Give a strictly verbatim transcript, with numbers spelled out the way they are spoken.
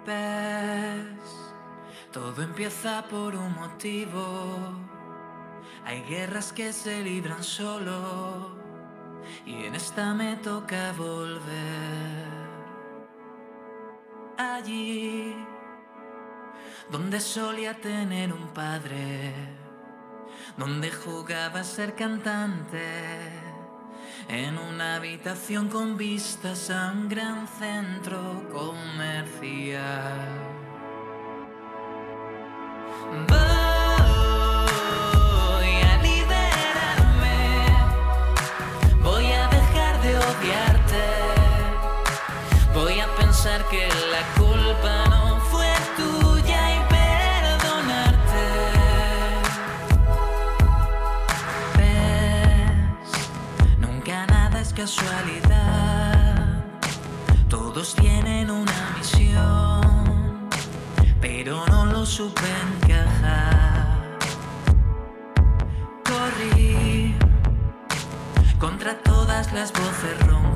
Ves, todo empieza por un motivo. Hay guerras que se libran solo, y en esta me toca volver. Allí donde solía tener un padre, donde jugaba a ser cantante, en una habitación con vistas a un gran centro comercial. Voy a liberarme, voy a dejar de odiarte, voy a pensar que la culpa no fue tuya y perdonarte. Ves, nunca nada es casualidad, todos tienen una misión, pero no lo supe encajar. Corrí contra todas las voces roncas,